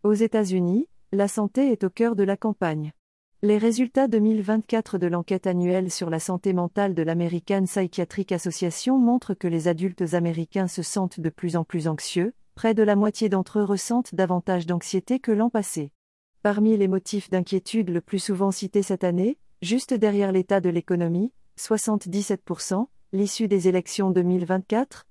Aux États-Unis, la santé est au cœur de la campagne. Les résultats 2024 de l'enquête annuelle sur la santé mentale de l'American Psychiatric Association montrent que les adultes américains se sentent de plus en plus anxieux, près de la moitié d'entre eux ressentent davantage d'anxiété que l'an passé. Parmi les motifs d'inquiétude le plus souvent cités cette année, juste derrière l'état de l'économie, 77%, l'issue des élections 2024,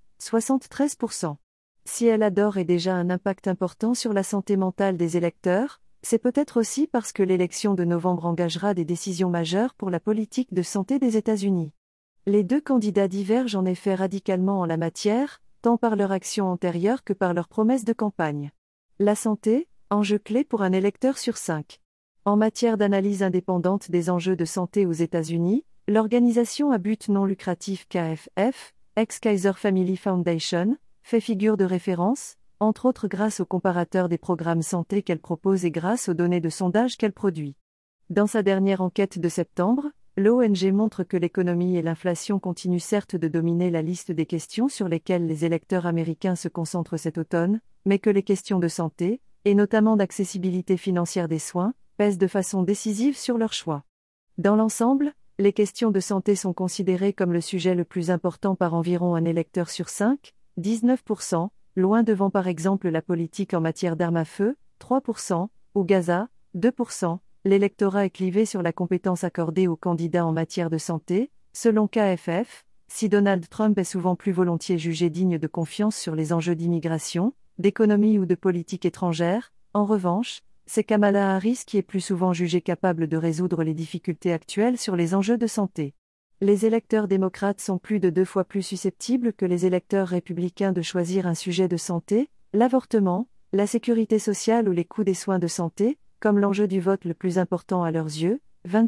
73%. Si elle adore et déjà un impact important sur la santé mentale des électeurs, c'est peut-être aussi parce que l'élection de novembre engagera des décisions majeures pour la politique de santé des États-Unis. Les deux candidats divergent en effet radicalement en la matière, tant par leur action antérieure que par leurs promesses de campagne. La santé, enjeu clé pour un électeur sur 5. En matière d'analyse indépendante des enjeux de santé aux États-Unis, l'organisation à but non lucratif KFF, ex-Kaiser Family Foundation, fait figure de référence, entre autres grâce aux comparateurs des programmes santé qu'elle propose et grâce aux données de sondage qu'elle produit. Dans sa dernière enquête de septembre, l'ONG montre que l'économie et l'inflation continuent certes de dominer la liste des questions sur lesquelles les électeurs américains se concentrent cet automne, mais que les questions de santé, et notamment d'accessibilité financière des soins, pèsent de façon décisive sur leur choix. Dans l'ensemble, les questions de santé sont considérées comme le sujet le plus important par environ un électeur sur 5, 19%, loin devant par exemple la politique en matière d'armes à feu, 3%, ou Gaza, 2%. L'électorat est clivé sur la compétence accordée aux candidats en matière de santé, selon KFF. Si Donald Trump est souvent plus volontiers jugé digne de confiance sur les enjeux d'immigration, d'économie ou de politique étrangère, en revanche, c'est Kamala Harris qui est plus souvent jugée capable de résoudre les difficultés actuelles sur les enjeux de santé. Les électeurs démocrates sont plus de 2 fois plus susceptibles que les électeurs républicains de choisir un sujet de santé, l'avortement, la sécurité sociale ou les coûts des soins de santé, comme l'enjeu du vote le plus important à leurs yeux,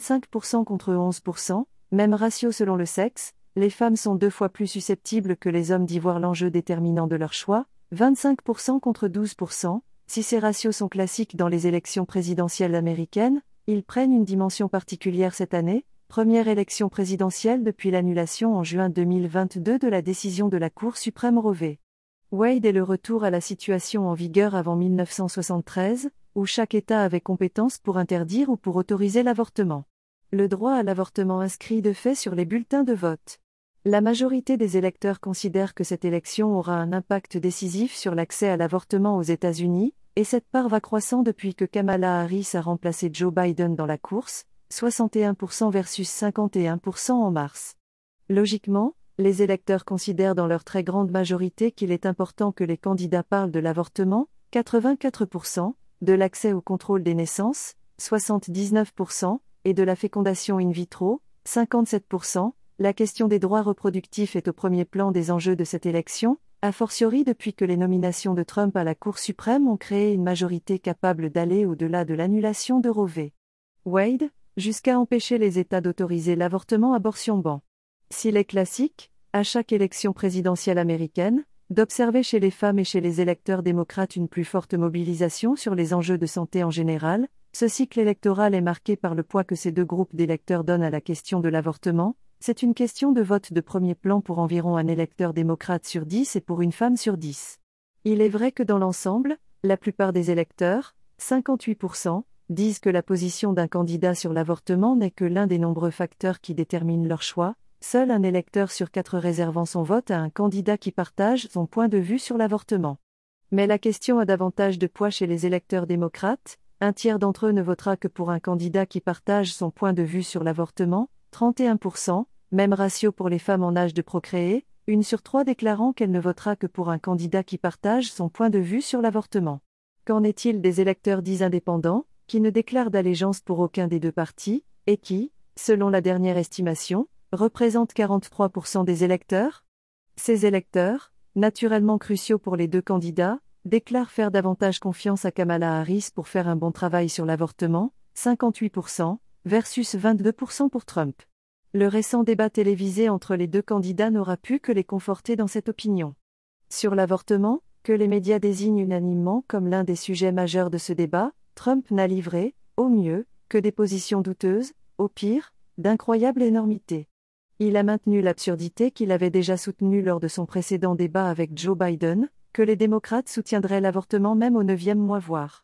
25% contre 11%, même ratio selon le sexe, les femmes sont 2 fois plus susceptibles que les hommes d'y voir l'enjeu déterminant de leur choix, 25% contre 12%. Si ces ratios sont classiques dans les élections présidentielles américaines, ils prennent une dimension particulière cette année, première élection présidentielle depuis l'annulation en juin 2022 de la décision de la Cour suprême Roe v. Wade et le retour à la situation en vigueur avant 1973, où chaque État avait compétence pour interdire ou pour autoriser l'avortement. Le droit à l'avortement inscrit de fait sur les bulletins de vote. La majorité des électeurs considèrent que cette élection aura un impact décisif sur l'accès à l'avortement aux États-Unis, et cette part va croissant depuis que Kamala Harris a remplacé Joe Biden dans la course, 61% versus 51% en mars. Logiquement, les électeurs considèrent dans leur très grande majorité qu'il est important que les candidats parlent de l'avortement, 84%, de l'accès au contrôle des naissances, 79%, et de la fécondation in vitro, 57%. La question des droits reproductifs est au premier plan des enjeux de cette élection, a fortiori depuis que les nominations de Trump à la Cour suprême ont créé une majorité capable d'aller au-delà de l'annulation de Roe v. Wade, jusqu'à empêcher les États d'autoriser l'avortement abortion ban. S'il est classique, à chaque élection présidentielle américaine, d'observer chez les femmes et chez les électeurs démocrates une plus forte mobilisation sur les enjeux de santé en général, ce cycle électoral est marqué par le poids que ces deux groupes d'électeurs donnent à la question de l'avortement. C'est une question de vote de premier plan pour environ un électeur démocrate sur 10 et pour une femme sur 10. Il est vrai que dans l'ensemble, la plupart des électeurs, 58%, disent que la position d'un candidat sur l'avortement n'est que l'un des nombreux facteurs qui déterminent leur choix. Seul un électeur sur 4 réservant son vote à un candidat qui partage son point de vue sur l'avortement. Mais la question a davantage de poids chez les électeurs démocrates, un tiers d'entre eux ne votera que pour un candidat qui partage son point de vue sur l'avortement, 31%, même ratio pour les femmes en âge de procréer, 1 sur 3 déclarant qu'elle ne votera que pour un candidat qui partage son point de vue sur l'avortement. Qu'en est-il des électeurs dits indépendants, qui ne déclarent d'allégeance pour aucun des deux partis, et qui, selon la dernière estimation, représentent 43% des électeurs? Ces électeurs, naturellement cruciaux pour les deux candidats, déclarent faire davantage confiance à Kamala Harris pour faire un bon travail sur l'avortement, 58%, versus 22% pour Trump. Le récent débat télévisé entre les deux candidats n'aura pu que les conforter dans cette opinion. Sur l'avortement, que les médias désignent unanimement comme l'un des sujets majeurs de ce débat, Trump n'a livré, au mieux, que des positions douteuses, au pire, d'incroyable énormité. Il a maintenu l'absurdité qu'il avait déjà soutenue lors de son précédent débat avec Joe Biden, que les démocrates soutiendraient l'avortement même au 9e mois voire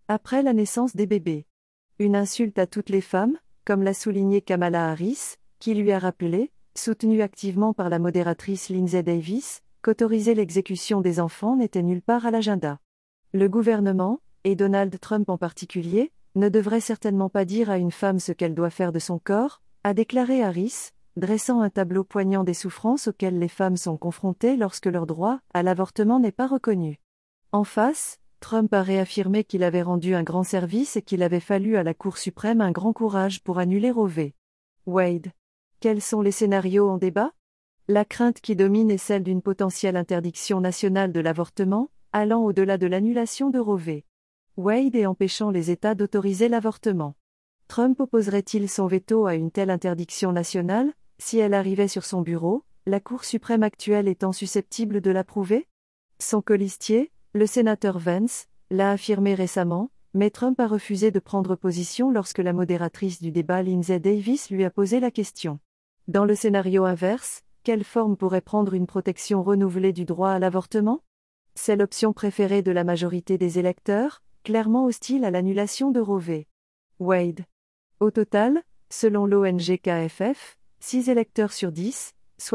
Après la naissance des bébés. Une insulte à toutes les femmes, comme l'a souligné Kamala Harris, qui lui a rappelé, soutenue activement par la modératrice Lindsay Davis, qu'autoriser l'exécution des enfants n'était nulle part à l'agenda. Le gouvernement, et Donald Trump en particulier, ne devrait certainement pas dire à une femme ce qu'elle doit faire de son corps, a déclaré Harris, dressant un tableau poignant des souffrances auxquelles les femmes sont confrontées lorsque leur droit à l'avortement n'est pas reconnu. En face, Trump a réaffirmé qu'il avait rendu un grand service et qu'il avait fallu à la Cour suprême un grand courage pour annuler Roe v. Wade. Quels sont les scénarios en débat ? La crainte qui domine est celle d'une potentielle interdiction nationale de l'avortement, allant au-delà de l'annulation de Roe v. Wade et empêchant les États d'autoriser l'avortement. Trump opposerait-il son veto à une telle interdiction nationale, si elle arrivait sur son bureau, la Cour suprême actuelle étant susceptible de l'approuver ? Son colistier, le sénateur Vance, l'a affirmé récemment, mais Trump a refusé de prendre position lorsque la modératrice du débat Lindsay Davis lui a posé la question. Dans le scénario inverse, quelle forme pourrait prendre une protection renouvelée du droit à l'avortement ? C'est l'option préférée de la majorité des électeurs, clairement hostile à l'annulation de Roe v. Wade. Au total, selon l'ONG-KFF, 6 électeurs sur 10,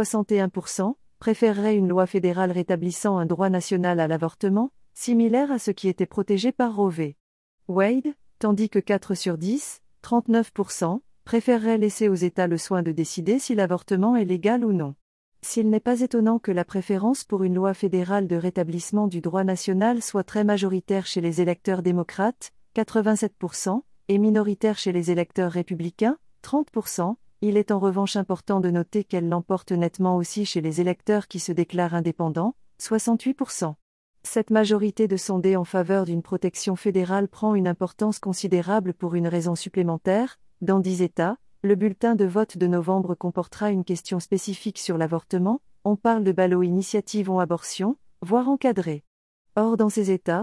61%, préféreraient une loi fédérale rétablissant un droit national à l'avortement, similaire à ce qui était protégé par Roe v. Wade, tandis que 4 sur 10, 39%, préféreraient laisser aux États le soin de décider si l'avortement est légal ou non. S'il n'est pas étonnant que la préférence pour une loi fédérale de rétablissement du droit national soit très majoritaire chez les électeurs démocrates, 87%, et minoritaire chez les électeurs républicains, 30%, il est en revanche important de noter qu'elle l'emporte nettement aussi chez les électeurs qui se déclarent indépendants, 68%. Cette majorité de sondés en faveur d'une protection fédérale prend une importance considérable pour une raison supplémentaire. Dans 10 États, le bulletin de vote de novembre comportera une question spécifique sur l'avortement, on parle de ballot initiative ou abortion, voire encadré. Or dans ces États,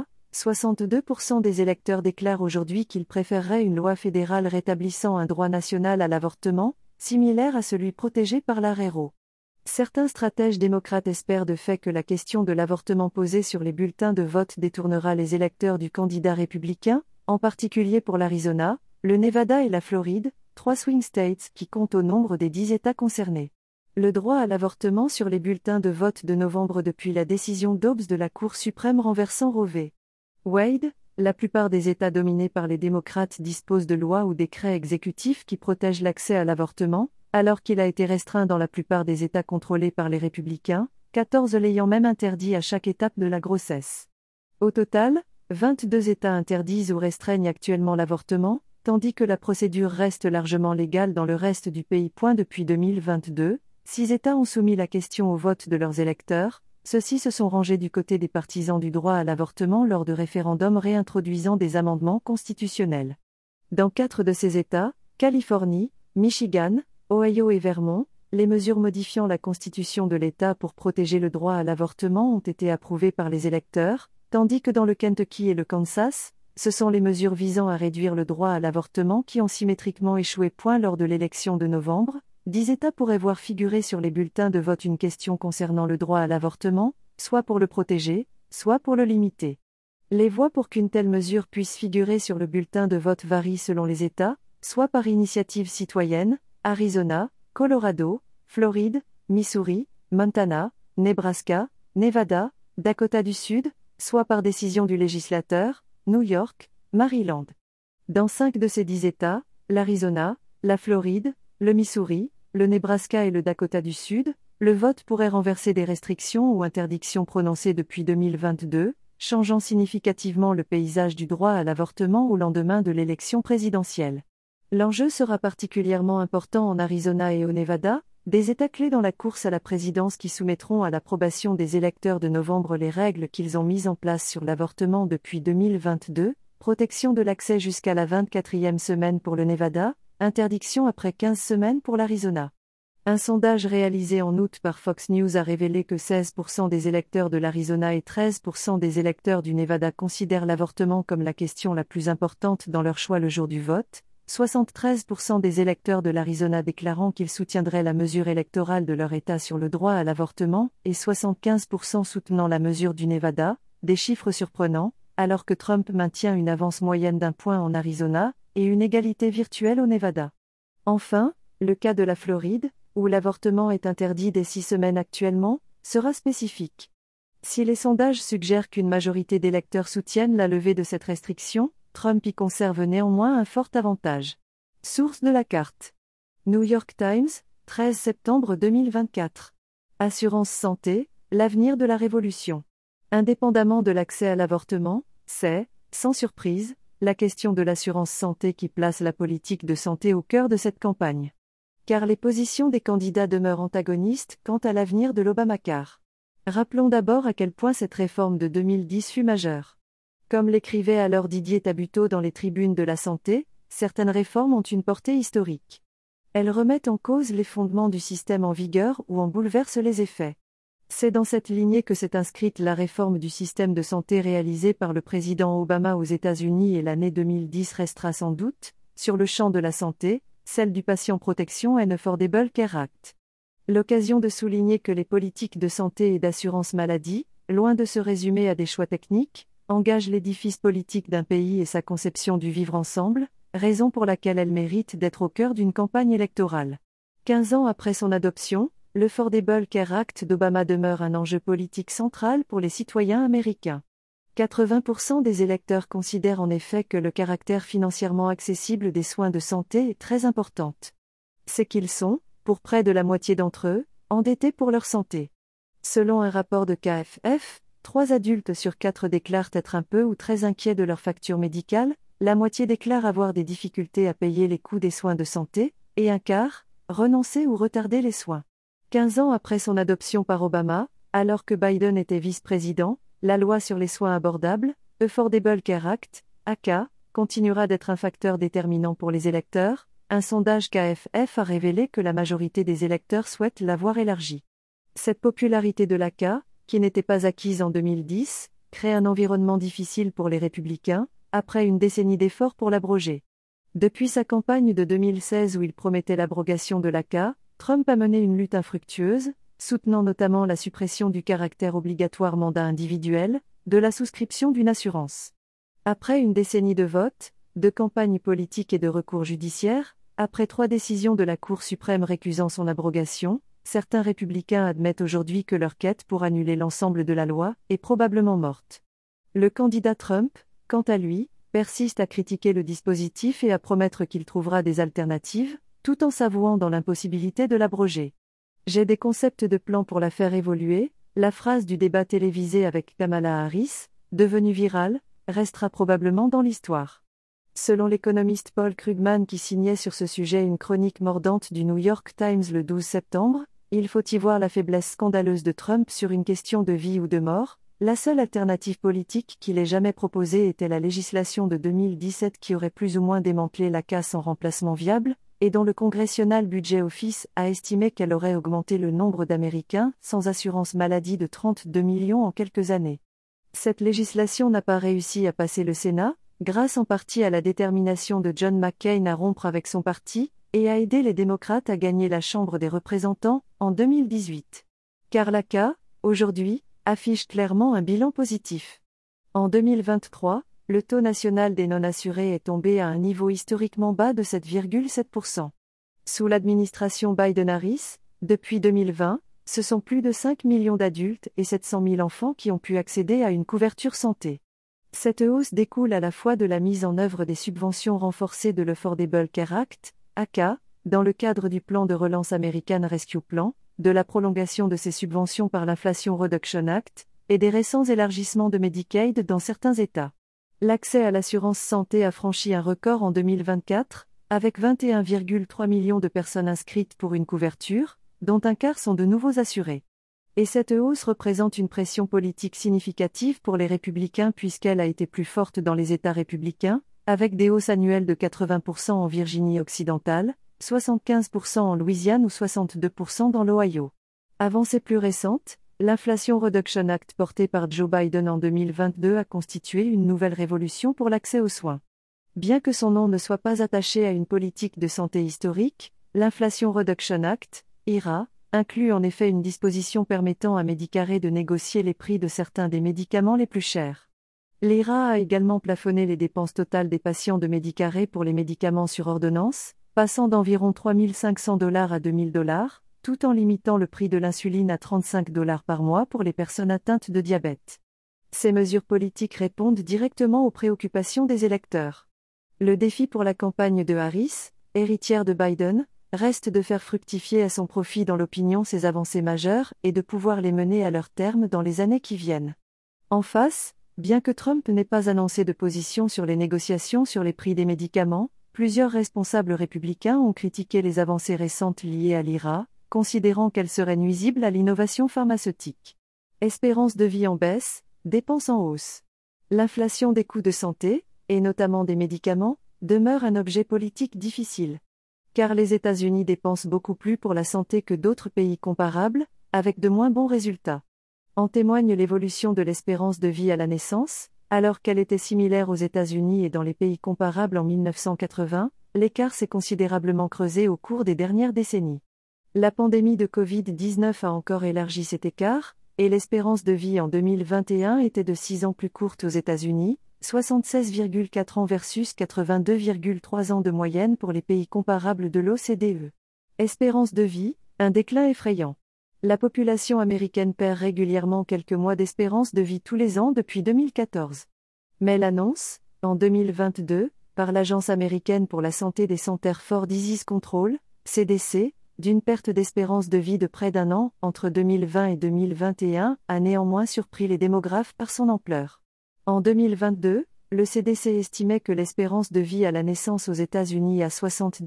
62% des électeurs déclarent aujourd'hui qu'ils préféreraient une loi fédérale rétablissant un droit national à l'avortement, similaire à celui protégé par l'arrêt Roe. Certains stratèges démocrates espèrent de fait que la question de l'avortement posée sur les bulletins de vote détournera les électeurs du candidat républicain, en particulier pour l'Arizona, le Nevada et la Floride, 3 swing states qui comptent au nombre des 10 États concernés. Le droit à l'avortement sur les bulletins de vote de novembre depuis la décision Dobbs de la Cour suprême renversant Roe v. Wade, la plupart des États dominés par les démocrates disposent de lois ou décrets exécutifs qui protègent l'accès à l'avortement, alors qu'il a été restreint dans la plupart des États contrôlés par les républicains, 14 l'ayant même interdit à chaque étape de la grossesse. Au total, 22 États interdisent ou restreignent actuellement l'avortement, tandis que la procédure reste largement légale dans le reste du pays. Depuis 2022, 6 États ont soumis la question au vote de leurs électeurs, ceux-ci se sont rangés du côté des partisans du droit à l'avortement lors de référendums réintroduisant des amendements constitutionnels. Dans 4 de ces États, Californie, Michigan, Ohio et Vermont, les mesures modifiant la constitution de l'État pour protéger le droit à l'avortement ont été approuvées par les électeurs, tandis que dans le Kentucky et le Kansas, ce sont les mesures visant à réduire le droit à l'avortement qui ont symétriquement échoué. Lors de l'élection de novembre, 10 États pourraient voir figurer sur les bulletins de vote une question concernant le droit à l'avortement, soit pour le protéger, soit pour le limiter. Les voix pour qu'une telle mesure puisse figurer sur le bulletin de vote varient selon les États, soit par initiative citoyenne, Arizona, Colorado, Floride, Missouri, Montana, Nebraska, Nevada, Dakota du Sud, soit par décision du législateur, New York, Maryland. Dans 5 de ces 10 États, l'Arizona, la Floride, le Missouri, le Nebraska et le Dakota du Sud, le vote pourrait renverser des restrictions ou interdictions prononcées depuis 2022, changeant significativement le paysage du droit à l'avortement au lendemain de l'élection présidentielle. L'enjeu sera particulièrement important en Arizona et au Nevada, des États clés dans la course à la présidence qui soumettront à l'approbation des électeurs de novembre les règles qu'ils ont mises en place sur l'avortement depuis 2022, protection de l'accès jusqu'à la 24e semaine pour le Nevada, interdiction après 15 semaines pour l'Arizona. Un sondage réalisé en août par Fox News a révélé que 16% des électeurs de l'Arizona et 13% des électeurs du Nevada considèrent l'avortement comme la question la plus importante dans leur choix le jour du vote, 73% des électeurs de l'Arizona déclarant qu'ils soutiendraient la mesure électorale de leur État sur le droit à l'avortement, et 75% soutenant la mesure du Nevada, des chiffres surprenants, alors que Trump maintient une avance moyenne d'1 point en Arizona, et une égalité virtuelle au Nevada. Enfin, le cas de la Floride, où l'avortement est interdit dès 6 semaines actuellement, sera spécifique. Si les sondages suggèrent qu'une majorité d'électeurs soutiennent la levée de cette restriction, Trump y conserve néanmoins un fort avantage. Source de la carte. New York Times, 13 septembre 2024. Assurance santé, l'avenir de la révolution. Indépendamment de l'accès à l'avortement, c'est, sans surprise, la question de l'assurance santé qui place la politique de santé au cœur de cette campagne. Car les positions des candidats demeurent antagonistes quant à l'avenir de l'Obamacare. Rappelons d'abord à quel point cette réforme de 2010 fut majeure. Comme l'écrivait alors Didier Tabuteau dans les Tribunes de la santé, certaines réformes ont une portée historique. Elles remettent en cause les fondements du système en vigueur ou en bouleversent les effets. C'est dans cette lignée que s'est inscrite la réforme du système de santé réalisée par le président Obama aux États-Unis, et l'année 2010 restera sans doute, sur le champ de la santé, celle du Patient Protection and Affordable Care Act. L'occasion de souligner que les politiques de santé et d'assurance maladie, loin de se résumer à des choix techniques, engagent l'édifice politique d'un pays et sa conception du vivre ensemble, raison pour laquelle elles méritent d'être au cœur d'une campagne électorale. 15 ans après son adoption, le Affordable Care Act d'Obama demeure un enjeu politique central pour les citoyens américains. 80% des électeurs considèrent en effet que le caractère financièrement accessible des soins de santé est très important. C'est qu'ils sont, pour près de la moitié d'entre eux, endettés pour leur santé. Selon un rapport de KFF, 3 adultes sur 4 déclarent être un peu ou très inquiets de leur facture médicale, la moitié déclare avoir des difficultés à payer les coûts des soins de santé, et un quart, renoncer ou retarder les soins. 15 ans après son adoption par Obama, alors que Biden était vice-président, la loi sur les soins abordables, Affordable Care Act, ACA, continuera d'être un facteur déterminant pour les électeurs. Un sondage KFF a révélé que la majorité des électeurs souhaitent la voir élargie. Cette popularité de l'ACA, qui n'était pas acquise en 2010, crée un environnement difficile pour les républicains, après une décennie d'efforts pour l'abroger. Depuis sa campagne de 2016 où il promettait l'abrogation de l'ACA, Trump a mené une lutte infructueuse, soutenant notamment la suppression du caractère obligatoire mandat individuel, de la souscription d'une assurance. Après une décennie de votes, de campagnes politiques et de recours judiciaires, après 3 décisions de la Cour suprême récusant son abrogation, certains républicains admettent aujourd'hui que leur quête pour annuler l'ensemble de la loi est probablement morte. Le candidat Trump, quant à lui, persiste à critiquer le dispositif et à promettre qu'il trouvera des alternatives, tout en s'avouant dans l'impossibilité de l'abroger. J'ai des concepts de plans pour la faire évoluer, la phrase du débat télévisé avec Kamala Harris, devenue virale, restera probablement dans l'histoire. Selon l'économiste Paul Krugman qui signait sur ce sujet une chronique mordante du New York Times le 12 septembre, il faut y voir la faiblesse scandaleuse de Trump sur une question de vie ou de mort. La seule alternative politique qu'il ait jamais proposée était la législation de 2017 qui aurait plus ou moins démantelé l'ACA sans remplacement viable, et dont le Congressional Budget Office a estimé qu'elle aurait augmenté le nombre d'Américains sans assurance maladie de 32 millions en quelques années. Cette législation n'a pas réussi à passer le Sénat, grâce en partie à la détermination de John McCain à rompre avec son parti, et à aider les démocrates à gagner la Chambre des représentants, en 2018. Car l'ACA, aujourd'hui, affiche clairement un bilan positif. En 2023, le taux national des non-assurés est tombé à un niveau historiquement bas de 7,7%. Sous l'administration Biden-Harris, depuis 2020, ce sont plus de 5 millions d'adultes et 700 000 enfants qui ont pu accéder à une couverture santé. Cette hausse découle à la fois de la mise en œuvre des subventions renforcées de l'Affordable Care Act, ACA, dans le cadre du plan de relance American Rescue Plan, de la prolongation de ces subventions par l'Inflation Reduction Act, et des récents élargissements de Medicaid dans certains États. L'accès à l'assurance santé a franchi un record en 2024, avec 21,3 millions de personnes inscrites pour une couverture, dont un quart sont de nouveaux assurés. Et cette hausse représente une pression politique significative pour les républicains puisqu'elle a été plus forte dans les États républicains, avec des hausses annuelles de 80% en Virginie occidentale, 75% en Louisiane ou 62% dans l'Ohio. Avancée plus récente, l'Inflation Reduction Act porté par Joe Biden en 2022 a constitué une nouvelle révolution pour l'accès aux soins. Bien que son nom ne soit pas attaché à une politique de santé historique, l'Inflation Reduction Act, IRA, inclut en effet une disposition permettant à Medicare de négocier les prix de certains des médicaments les plus chers. L'IRA a également plafonné les dépenses totales des patients de Medicaid pour les médicaments sur ordonnance, passant d'environ 3 500 $ à 2 000 $, tout en limitant le prix de l'insuline à 35 $ par mois pour les personnes atteintes de diabète. Ces mesures politiques répondent directement aux préoccupations des électeurs. Le défi pour la campagne de Harris, héritière de Biden, reste de faire fructifier à son profit dans l'opinion ces avancées majeures et de pouvoir les mener à leur terme dans les années qui viennent. En face, bien que Trump n'ait pas annoncé de position sur les négociations sur les prix des médicaments, plusieurs responsables républicains ont critiqué les avancées récentes liées à l'IRA, considérant qu'elles seraient nuisibles à l'innovation pharmaceutique. Espérance de vie en baisse, dépenses en hausse. L'inflation des coûts de santé, et notamment des médicaments, demeure un objet politique difficile. Car les États-Unis dépensent beaucoup plus pour la santé que d'autres pays comparables, avec de moins bons résultats. En témoigne l'évolution de l'espérance de vie à la naissance, alors qu'elle était similaire aux États-Unis et dans les pays comparables en 1980, l'écart s'est considérablement creusé au cours des dernières décennies. La pandémie de Covid-19 a encore élargi cet écart, et l'espérance de vie en 2021 était de 6 ans plus courte aux États-Unis, 76,4 ans versus 82,3 ans de moyenne pour les pays comparables de l'OCDE. Espérance de vie, un déclin effrayant. La population américaine perd régulièrement quelques mois d'espérance de vie tous les ans depuis 2014. Mais l'annonce, en 2022, par l'Agence américaine pour la santé des Centers for Disease Control, CDC, d'une perte d'espérance de vie de près d'un an entre 2020 et 2021 a néanmoins surpris les démographes par son ampleur. En 2022, le CDC estimait que l'espérance de vie à la naissance aux États-Unis à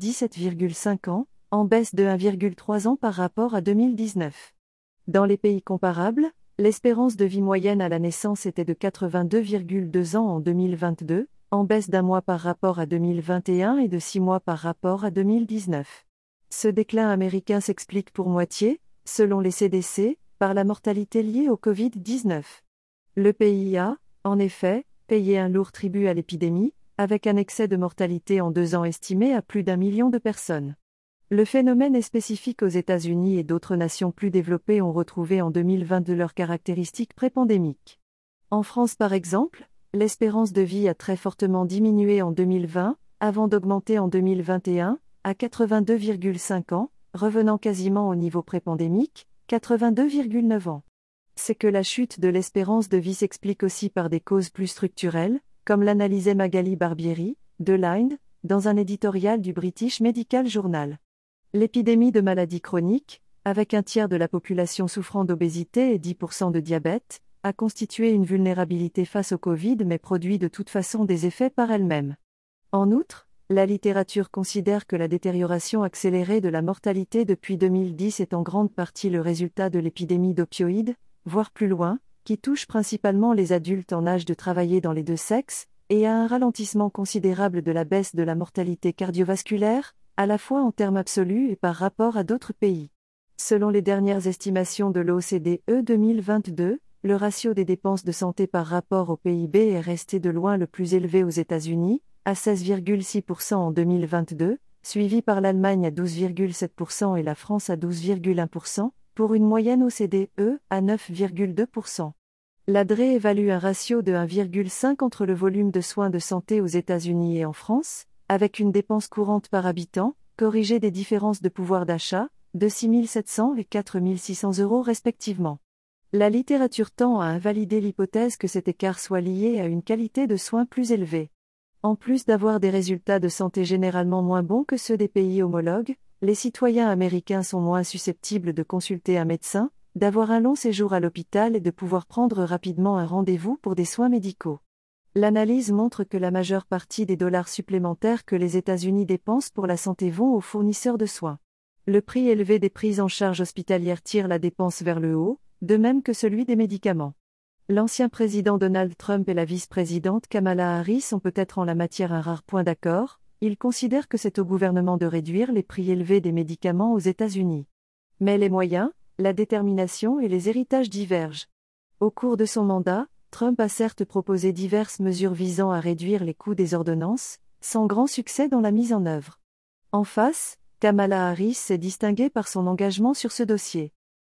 77,5 ans, en baisse de 1,3 ans par rapport à 2019. Dans les pays comparables, l'espérance de vie moyenne à la naissance était de 82,2 ans en 2022, en baisse d'un mois par rapport à 2021 et de 6 mois par rapport à 2019. Ce déclin américain s'explique pour moitié, selon les CDC, par la mortalité liée au Covid-19. Le pays a, en effet, payé un lourd tribut à l'épidémie, avec un excès de mortalité en 2 ans estimé à plus d'1 million de personnes. Le phénomène est spécifique aux États-Unis et d'autres nations plus développées ont retrouvé en 2022 leurs caractéristiques pré-pandémiques. En France par exemple, l'espérance de vie a très fortement diminué en 2020, avant d'augmenter en 2021, à 82,5 ans, revenant quasiment au niveau pré-pandémique, 82,9 ans. C'est que la chute de l'espérance de vie s'explique aussi par des causes plus structurelles, comme l'analysait Magali Barbieri, de l'Inde, dans un éditorial du British Medical Journal. L'épidémie de maladies chroniques, avec un tiers de la population souffrant d'obésité et 10% de diabète, a constitué une vulnérabilité face au Covid mais produit de toute façon des effets par elle-même. En outre, la littérature considère que la détérioration accélérée de la mortalité depuis 2010 est en grande partie le résultat de l'épidémie d'opioïdes, voire plus loin, qui touche principalement les adultes en âge de travailler dans les deux sexes, et à un ralentissement considérable de la baisse de la mortalité cardiovasculaire, à la fois en termes absolus et par rapport à d'autres pays. Selon les dernières estimations de l'OCDE 2022, le ratio des dépenses de santé par rapport au PIB est resté de loin le plus élevé aux États-Unis, à 16,6% en 2022, suivi par l'Allemagne à 12,7% et la France à 12,1%, pour une moyenne OCDE à 9,2%. L'ADRE évalue un ratio de 1,5 entre le volume de soins de santé aux États-Unis et en France, avec une dépense courante par habitant, corrigée des différences de pouvoir d'achat, de 6 700 et 4 600 € respectivement. La littérature tend à invalider l'hypothèse que cet écart soit lié à une qualité de soins plus élevée. En plus d'avoir des résultats de santé généralement moins bons que ceux des pays homologues, les citoyens américains sont moins susceptibles de consulter un médecin, d'avoir un long séjour à l'hôpital et de pouvoir prendre rapidement un rendez-vous pour des soins médicaux. L'analyse montre que la majeure partie des dollars supplémentaires que les États-Unis dépensent pour la santé vont aux fournisseurs de soins. Le prix élevé des prises en charge hospitalières tire la dépense vers le haut, de même que celui des médicaments. L'ancien président Donald Trump et la vice-présidente Kamala Harris ont peut-être en la matière un rare point d'accord, ils considèrent que c'est au gouvernement de réduire les prix élevés des médicaments aux États-Unis. Mais les moyens, la détermination et les héritages divergent. Au cours de son mandat, Trump a certes proposé diverses mesures visant à réduire les coûts des ordonnances, sans grand succès dans la mise en œuvre. En face, Kamala Harris s'est distinguée par son engagement sur ce dossier.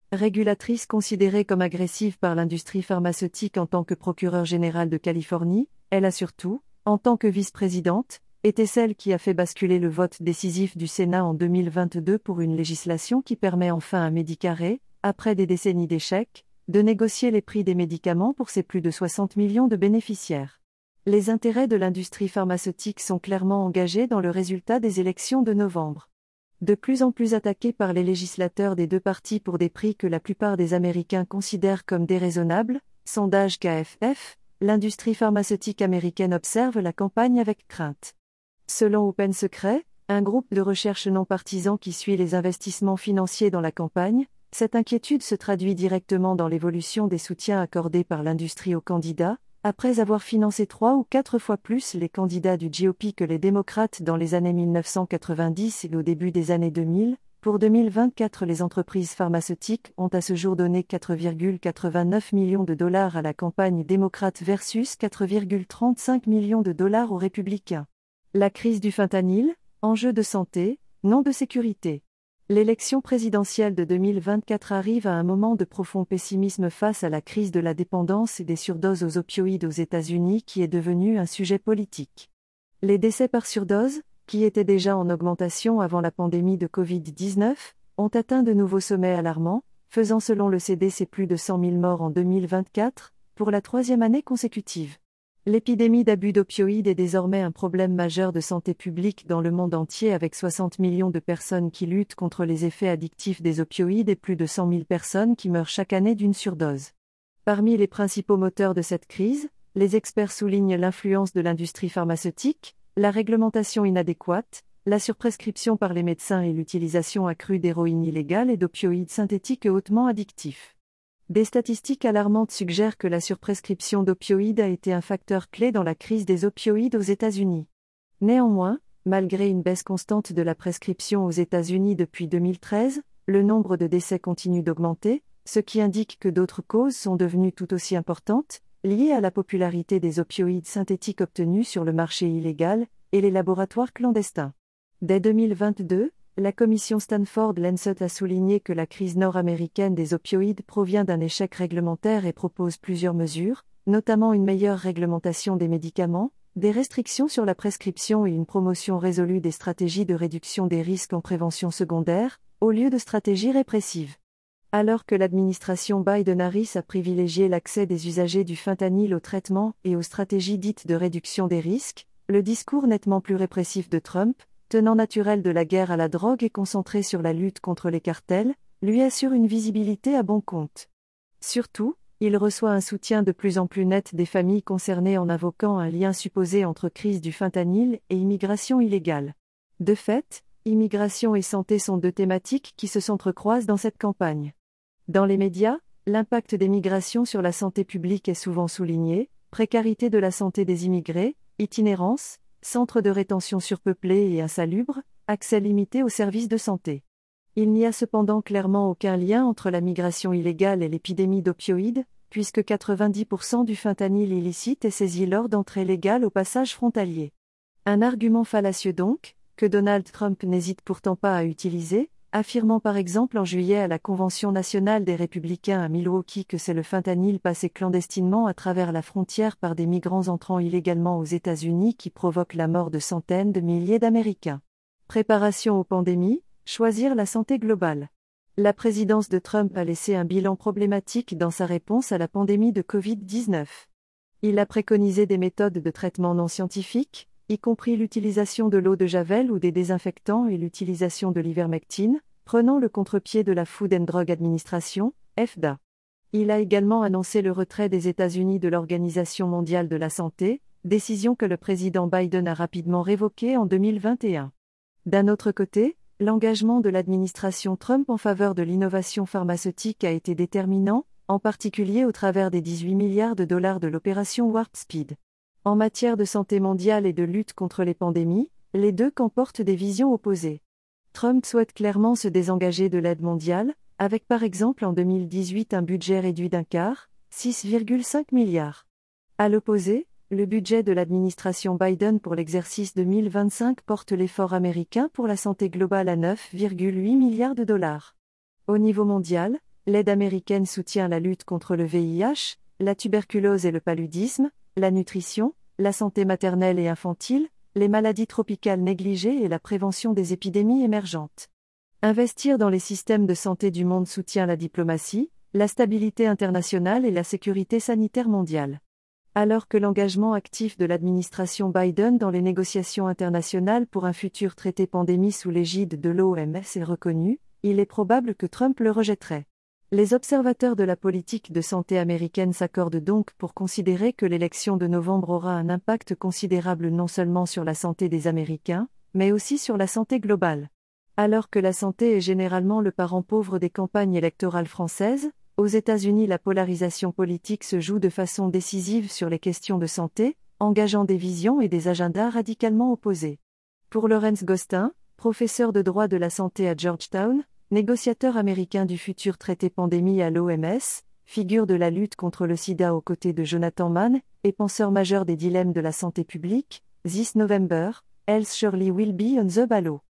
Régulatrice considérée comme agressive par l'industrie pharmaceutique en tant que procureure générale de Californie, elle a surtout, en tant que vice-présidente, été celle qui a fait basculer le vote décisif du Sénat en 2022 pour une législation qui permet enfin à Medicare, après des décennies d'échecs, de négocier les prix des médicaments pour ses plus de 60 millions de bénéficiaires. Les intérêts de l'industrie pharmaceutique sont clairement engagés dans le résultat des élections de novembre. De plus en plus attaquée par les législateurs des deux partis pour des prix que la plupart des Américains considèrent comme déraisonnables, sondage KFF, l'industrie pharmaceutique américaine observe la campagne avec crainte. Selon Open Secret, un groupe de recherche non partisan qui suit les investissements financiers dans la campagne, cette inquiétude se traduit directement dans l'évolution des soutiens accordés par l'industrie aux candidats, après avoir financé 3 ou 4 fois plus les candidats du GOP que les démocrates dans les années 1990 et au début des années 2000. Pour 2024, les entreprises pharmaceutiques ont à ce jour donné 4,89 millions de dollars à la campagne démocrate versus 4,35 millions de dollars aux républicains. La crise du fentanyl, enjeu de santé, non de sécurité. L'élection présidentielle de 2024 arrive à un moment de profond pessimisme face à la crise de la dépendance et des surdoses aux opioïdes aux États-Unis qui est devenue un sujet politique. Les décès par surdose, qui étaient déjà en augmentation avant la pandémie de Covid-19, ont atteint de nouveaux sommets alarmants, faisant selon le CDC plus de 100 000 morts en 2024, pour la troisième année consécutive. L'épidémie d'abus d'opioïdes est désormais un problème majeur de santé publique dans le monde entier avec 60 millions de personnes qui luttent contre les effets addictifs des opioïdes et plus de 100 000 personnes qui meurent chaque année d'une surdose. Parmi les principaux moteurs de cette crise, les experts soulignent l'influence de l'industrie pharmaceutique, la réglementation inadéquate, la surprescription par les médecins et l'utilisation accrue d'héroïne illégale et d'opioïdes synthétiques hautement addictifs. Des statistiques alarmantes suggèrent que la surprescription d'opioïdes a été un facteur clé dans la crise des opioïdes aux États-Unis. Néanmoins, malgré une baisse constante de la prescription aux États-Unis depuis 2013, le nombre de décès continue d'augmenter, ce qui indique que d'autres causes sont devenues tout aussi importantes, liées à la popularité des opioïdes synthétiques obtenus sur le marché illégal et les laboratoires clandestins. Dès 2022, la commission Stanford-Lancet a souligné que la crise nord-américaine des opioïdes provient d'un échec réglementaire et propose plusieurs mesures, notamment une meilleure réglementation des médicaments, des restrictions sur la prescription et une promotion résolue des stratégies de réduction des risques en prévention secondaire, au lieu de stratégies répressives. Alors que l'administration Biden-Harris a privilégié l'accès des usagers du fentanyl au traitement et aux stratégies dites de réduction des risques, le discours nettement plus répressif de Trump, tenant naturel de la guerre à la drogue et concentré sur la lutte contre les cartels, lui assure une visibilité à bon compte. Surtout, il reçoit un soutien de plus en plus net des familles concernées en invoquant un lien supposé entre crise du fentanyl et immigration illégale. De fait, immigration et santé sont deux thématiques qui se s'entrecroisent dans cette campagne. Dans les médias, l'impact des migrations sur la santé publique est souvent souligné, précarité de la santé des immigrés, itinérance, centres de rétention surpeuplés et insalubres, accès limité aux services de santé. Il n'y a cependant clairement aucun lien entre la migration illégale et l'épidémie d'opioïdes, puisque 90% du fentanyl illicite est saisi lors d'entrées légales au passage frontalier. Un argument fallacieux donc, que Donald Trump n'hésite pourtant pas à utiliser, affirmant par exemple en juillet à la Convention nationale des républicains à Milwaukee que c'est le fentanyl passé clandestinement à travers la frontière par des migrants entrant illégalement aux États-Unis qui provoque la mort de centaines de milliers d'Américains. Préparation aux pandémies, choisir la santé globale. La présidence de Trump a laissé un bilan problématique dans sa réponse à la pandémie de Covid-19. Il a préconisé des méthodes de traitement non scientifiques, y compris l'utilisation de l'eau de Javel ou des désinfectants et l'utilisation de l'ivermectine, prenant le contre-pied de la Food and Drug Administration, FDA. Il a également annoncé le retrait des États-Unis de l'Organisation mondiale de la santé, décision que le président Biden a rapidement révoquée en 2021. D'un autre côté, l'engagement de l'administration Trump en faveur de l'innovation pharmaceutique a été déterminant, en particulier au travers des 18 milliards de dollars de l'opération Warp Speed. En matière de santé mondiale et de lutte contre les pandémies, les deux camps portent des visions opposées. Trump souhaite clairement se désengager de l'aide mondiale, avec par exemple en 2018 un budget réduit d'un quart, 6,5 milliards. À l'opposé, le budget de l'administration Biden pour l'exercice 2025 porte l'effort américain pour la santé globale à 9,8 milliards de dollars. Au niveau mondial, L'aide américaine soutient la lutte contre le VIH, la tuberculose et le paludisme, la nutrition, la santé maternelle et infantile, les maladies tropicales négligées et la prévention des épidémies émergentes. Investir dans les systèmes de santé du monde soutient la diplomatie, la stabilité internationale et la sécurité sanitaire mondiale. Alors que l'engagement actif de l'administration Biden dans les négociations internationales pour un futur traité pandémie sous l'égide de l'OMS est reconnu, il est probable que Trump le rejetterait. Les observateurs de la politique de santé américaine s'accordent donc pour considérer que l'élection de novembre aura un impact considérable non seulement sur la santé des Américains, mais aussi sur la santé globale. Alors que la santé est généralement le parent pauvre des campagnes électorales françaises, aux États-Unis la polarisation politique se joue de façon décisive sur les questions de santé, engageant des visions et des agendas radicalement opposés. Pour Lawrence Gostin, professeur de droit de la santé à Georgetown, négociateur américain du futur traité pandémie à l'OMS, figure de la lutte contre le sida aux côtés de Jonathan Mann, et penseur majeur des dilemmes de la santé publique, This November, Health Surely Will Be on the Ballot.